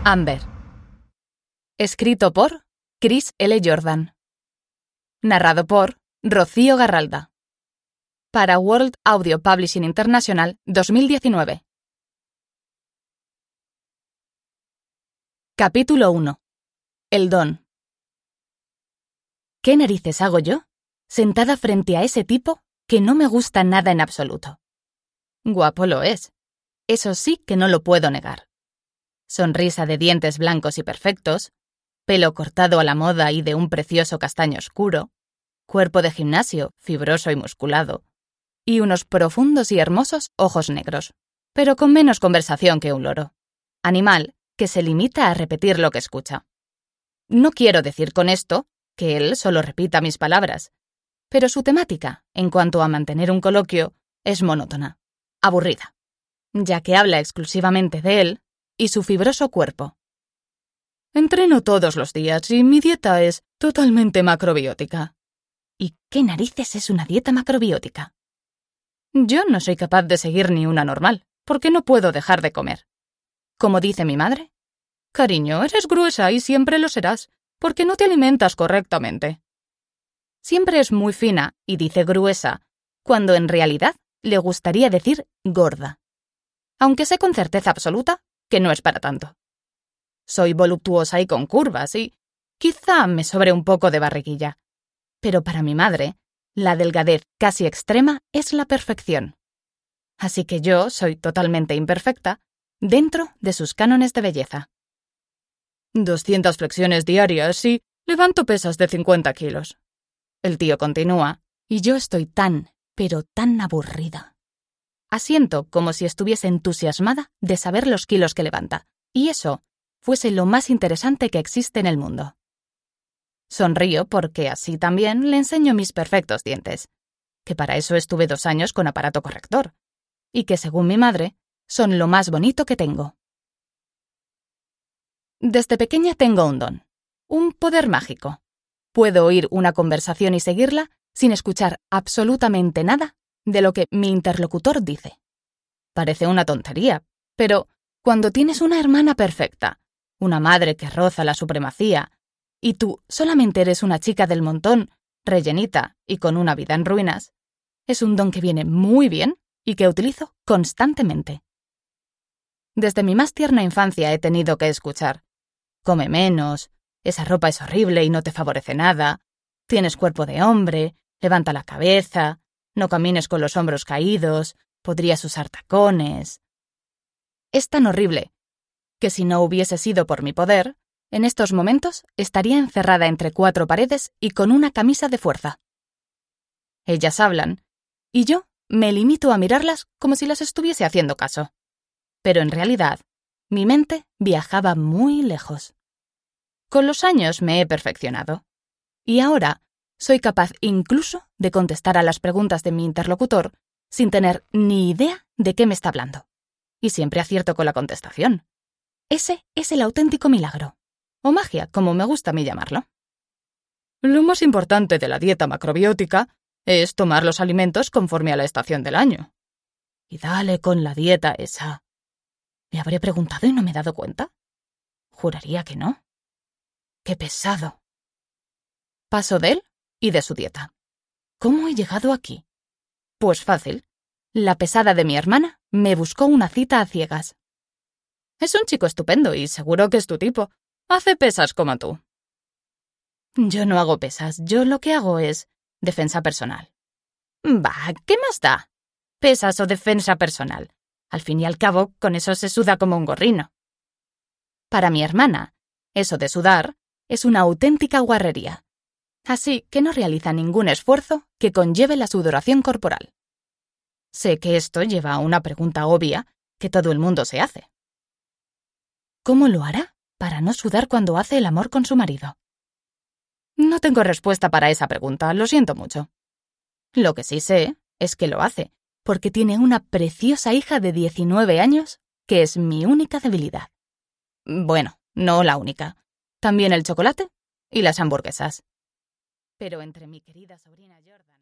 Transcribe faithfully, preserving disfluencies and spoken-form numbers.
Amber. Escrito por Chris L. Jordan. Narrado por Rocío Garralda. Para World Audio Publishing International dos mil diecinueve. Capítulo uno. El don. ¿Qué narices hago yo, sentada frente a ese tipo que no me gusta nada en absoluto? Guapo lo es. Eso sí que no lo puedo negar. Sonrisa de dientes blancos y perfectos, pelo cortado a la moda y de un precioso castaño oscuro, cuerpo de gimnasio, fibroso y musculado, y unos profundos y hermosos ojos negros, pero con menos conversación que un loro. Animal que se limita a repetir lo que escucha. No quiero decir con esto que él solo repita mis palabras, pero su temática, en cuanto a mantener un coloquio, es monótona, aburrida, ya que habla exclusivamente de él y su fibroso cuerpo. Entreno todos los días y mi dieta es totalmente macrobiótica. ¿Y qué narices es una dieta macrobiótica? Yo no soy capaz de seguir ni una normal, porque no puedo dejar de comer. Como dice mi madre, cariño, eres gruesa y siempre lo serás, porque no te alimentas correctamente. Siempre es muy fina y dice gruesa, cuando en realidad le gustaría decir gorda. Aunque sé con certeza absoluta que no es para tanto. Soy voluptuosa y con curvas y quizá me sobre un poco de barriguilla. Pero para mi madre, la delgadez casi extrema es la perfección. Así que yo soy totalmente imperfecta dentro de sus cánones de belleza. doscientas flexiones diarias y levanto pesas de cincuenta kilos. El tío continúa, y yo estoy tan, pero tan aburrida. Asiento como si estuviese entusiasmada de saber los kilos que levanta, y eso fuese lo más interesante que existe en el mundo. Sonrío porque así también le enseño mis perfectos dientes, que para eso estuve dos años con aparato corrector, y que según mi madre, son lo más bonito que tengo. Desde pequeña tengo un don, un poder mágico. Puedo oír una conversación y seguirla sin escuchar absolutamente nada de lo que mi interlocutor dice. Parece una tontería, pero cuando tienes una hermana perfecta, una madre que roza la supremacía, y tú solamente eres una chica del montón, rellenita y con una vida en ruinas, es un don que viene muy bien y que utilizo constantemente. Desde mi más tierna infancia he tenido que escuchar: come menos, esa ropa es horrible y no te favorece nada, tienes cuerpo de hombre, levanta la cabeza, no camines con los hombros caídos, podrías usar tacones. Es tan horrible que si no hubiese sido por mi poder, en estos momentos estaría encerrada entre cuatro paredes y con una camisa de fuerza. Ellas hablan, y yo me limito a mirarlas como si las estuviese haciendo caso. Pero en realidad, mi mente viajaba muy lejos. Con los años me he perfeccionado, y ahora soy capaz incluso de contestar a las preguntas de mi interlocutor sin tener ni idea de qué me está hablando. Y siempre acierto con la contestación. Ese es el auténtico milagro. O magia, como me gusta a mí llamarlo. Lo más importante de la dieta macrobiótica es tomar los alimentos conforme a la estación del año. Y dale con la dieta esa. ¿Me habré preguntado y no me he dado cuenta? Juraría que no. ¡Qué pesado! Paso de él y de su dieta. ¿Cómo he llegado aquí? Pues fácil. La pesada de mi hermana me buscó una cita a ciegas. Es un chico estupendo y seguro que es tu tipo. Hace pesas como tú. Yo no hago pesas, yo lo que hago es defensa personal. Bah, ¿qué más da? Pesas o defensa personal. Al fin y al cabo, con eso se suda como un gorrino. Para mi hermana, eso de sudar es una auténtica guarrería. Así que no realiza ningún esfuerzo que conlleve la sudoración corporal. Sé que esto lleva a una pregunta obvia que todo el mundo se hace. ¿Cómo lo hará para no sudar cuando hace el amor con su marido? No tengo respuesta para esa pregunta, lo siento mucho. Lo que sí sé es que lo hace, porque tiene una preciosa hija de diecinueve años que es mi única debilidad. Bueno, no la única. También el chocolate y las hamburguesas. Pero entre mi querida sobrina Jordan...